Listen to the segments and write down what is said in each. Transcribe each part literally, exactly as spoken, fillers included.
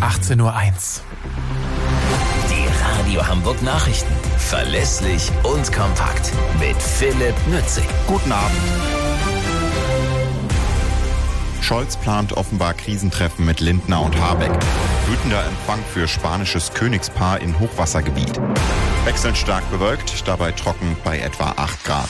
achtzehn Uhr eins. Die Radio Hamburg Nachrichten. Verlässlich und kompakt. Mit Philipp Nützig. Guten Abend. Scholz plant offenbar Krisentreffen mit Lindner und Habeck. Wütender Empfang für spanisches Königspaar in Hochwassergebiet. Wechselnd stark bewölkt, dabei trocken bei etwa acht Grad.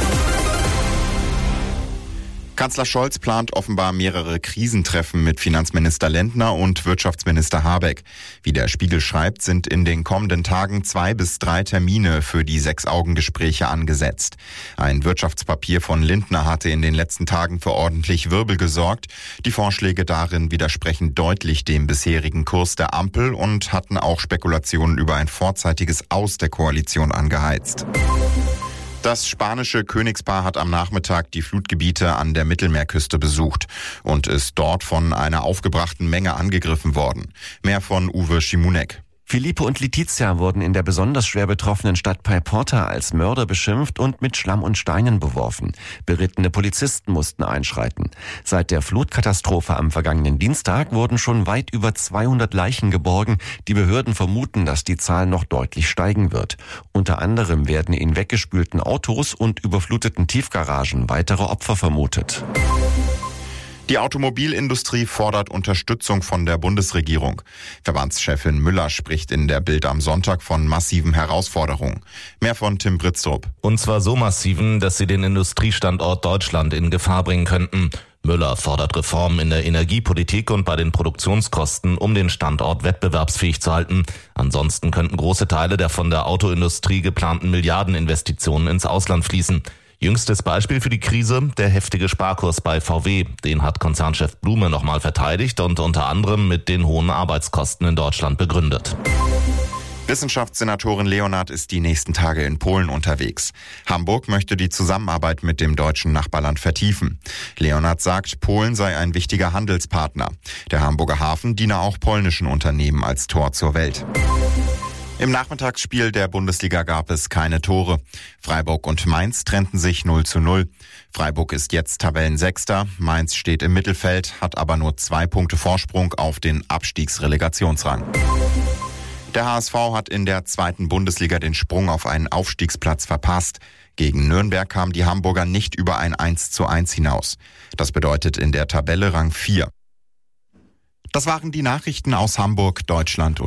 Kanzler Scholz plant offenbar mehrere Krisentreffen mit Finanzminister Lindner und Wirtschaftsminister Habeck. Wie der Spiegel schreibt, sind in den kommenden Tagen zwei bis drei Termine für die Sechs-Augen-Gespräche angesetzt. Ein Wirtschaftspapier von Lindner hatte in den letzten Tagen für ordentlich Wirbel gesorgt. Die Vorschläge darin widersprechen deutlich dem bisherigen Kurs der Ampel und hatten auch Spekulationen über ein vorzeitiges Aus der Koalition angeheizt. Das spanische Königspaar hat am Nachmittag die Flutgebiete an der Mittelmeerküste besucht und ist dort von einer aufgebrachten Menge angegriffen worden. Mehr von Uwe Schimunek. Filippo und Letizia wurden in der besonders schwer betroffenen Stadt Paiporta als Mörder beschimpft und mit Schlamm und Steinen beworfen. Berittene Polizisten mussten einschreiten. Seit der Flutkatastrophe am vergangenen Dienstag wurden schon weit über zweihundert Leichen geborgen. Die Behörden vermuten, dass die Zahl noch deutlich steigen wird. Unter anderem werden in weggespülten Autos und überfluteten Tiefgaragen weitere Opfer vermutet. Die Automobilindustrie fordert Unterstützung von der Bundesregierung. Verbandschefin Müller spricht in der Bild am Sonntag von massiven Herausforderungen. Mehr von Tim Britztrup. Und zwar so massiven, dass sie den Industriestandort Deutschland in Gefahr bringen könnten. Müller fordert Reformen in der Energiepolitik und bei den Produktionskosten, um den Standort wettbewerbsfähig zu halten. Ansonsten könnten große Teile der von der Autoindustrie geplanten Milliardeninvestitionen ins Ausland fließen. Jüngstes Beispiel für die Krise, der heftige Sparkurs bei V W. Den hat Konzernchef Blume nochmal verteidigt und unter anderem mit den hohen Arbeitskosten in Deutschland begründet. Wissenschaftssenatorin Leonard ist die nächsten Tage in Polen unterwegs. Hamburg möchte die Zusammenarbeit mit dem deutschen Nachbarland vertiefen. Leonard sagt, Polen sei ein wichtiger Handelspartner. Der Hamburger Hafen diene auch polnischen Unternehmen als Tor zur Welt. Im Nachmittagsspiel der Bundesliga gab es keine Tore. Freiburg und Mainz trennten sich null zu null. Freiburg ist jetzt Tabellensechster, Mainz steht im Mittelfeld, hat aber nur zwei Punkte Vorsprung auf den Abstiegsrelegationsrang. Der H S V hat in der zweiten Bundesliga den Sprung auf einen Aufstiegsplatz verpasst. Gegen Nürnberg kamen die Hamburger nicht über ein eins zu eins hinaus. Das bedeutet in der Tabelle Rang vier. Das waren die Nachrichten aus Hamburg, Deutschland und